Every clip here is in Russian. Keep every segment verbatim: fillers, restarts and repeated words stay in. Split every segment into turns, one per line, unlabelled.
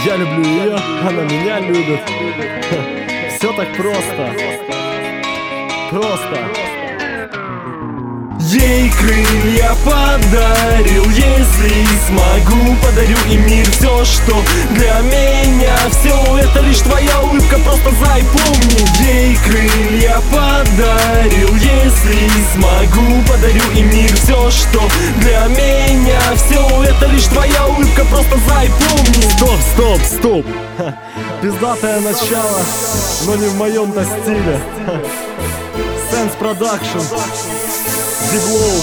Я люблю ее, она меня любит. Все так просто. Просто.
Ей крылья подарил, если смогу, подарю и мир. Все, что для меня, все это лишь твоя улыбка, просто запомни. Ей крылья подарил, если смогу, подарю и мир. Все, что для меня, все это лишь твоя улыбка, просто запомни.
Стоп, стоп, стоп. Ха. Пиздатое начало, но не в моем-то стиле. Sense Production. Диблоу.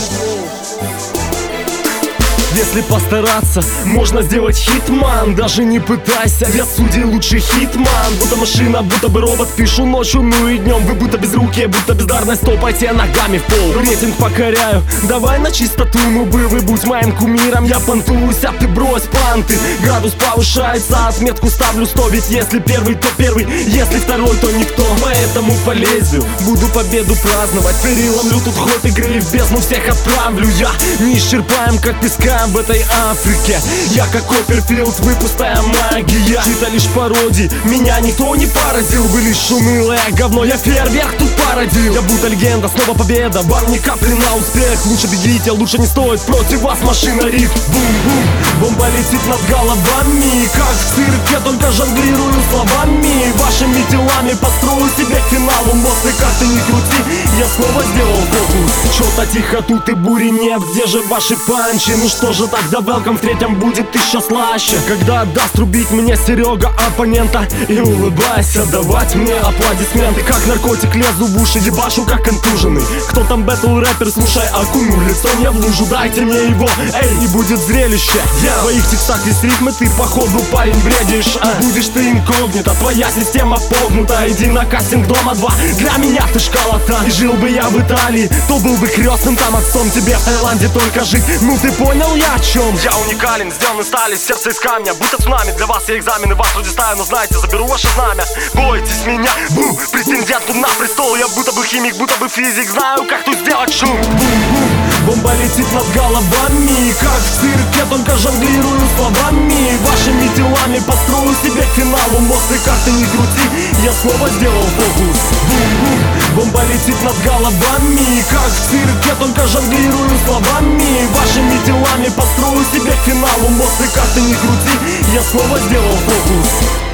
Если постараться, можно сделать хитман. Даже не пытайся, я судей лучший хитман. Будто машина, будто бы робот, пишу ночью, ну и днем. Вы будто безрукие, будто бездарность, топайте ногами в пол. Рейтинг покоряю, давай на чистоту, ну бы вы будь моим кумиром. Я понтуюсь, а ты брось панты. Градус повышается, отметку ставлю сто. Ведь если первый, то первый, если второй, то никто. Поэтому полезу, буду победу праздновать. Переломлю тут ход игры, в бездну всех отправлю. Я не исчерпаем, как песка в этой Африке. Я как Копперфилд, вы пустая магия. Чьи-то лишь пародии, меня никто не поразил. Вы лишь унылое говно, я фейерверк тут породил. Я будто легенда, снова победа, вам ни капли на успех. Лучше бегите, лучше не стоит, против вас машина риф. Бум-бум, бомба летит над головами. Как в цирке, только жонглирую словами. Вашими телами построю себе к финалу. Мост и карты не крути, я снова сделал фокус. Чё-то тихо, тут и бури нет, где же ваши панчи? Ну что же тогда, welcome в третьем будет еще слаще. Когда даст рубить мне Серега оппонента, и улыбайся, давать мне аплодисменты. Как наркотик лезу в уши, ебашу как контуженный. Кто там бэтл рэпер, слушай, окуну лицо мне в лужу. Дайте мне его, эй, и будет зрелище. В твоих текстах есть рифмы, ты походу парень бредишь, а? Будешь ты инкогнито, твоя система погнута. Иди на кастинг дома два, для меня ты школота. И жил бы я в Италии, то был бы крестным там отцом. Тебе в Таиланде только жить, ну ты понял я о чем? Я уникален, сделан из стали, сердце из камня. Будто цунами, для вас я экзамены, вас вроде ставлю, но знаете, заберу ваше знамя. Бойтесь меня, бу, претендент тут на престол. Я будто бы химик, будто бы физик, знаю, как тут сделать шум. Бум-бум, бомба летит над головами. Как в цирке, только жонглирую словами. Вашими телами построю себе к финалу. Мост и карты не крути, я снова сделал фокус. Бум-бум, бомба летит над головами. Как в цирке, только жонглирую словами. Вашими телами построю себе к финалу. Мост и карты не крути, я снова сделал фокус.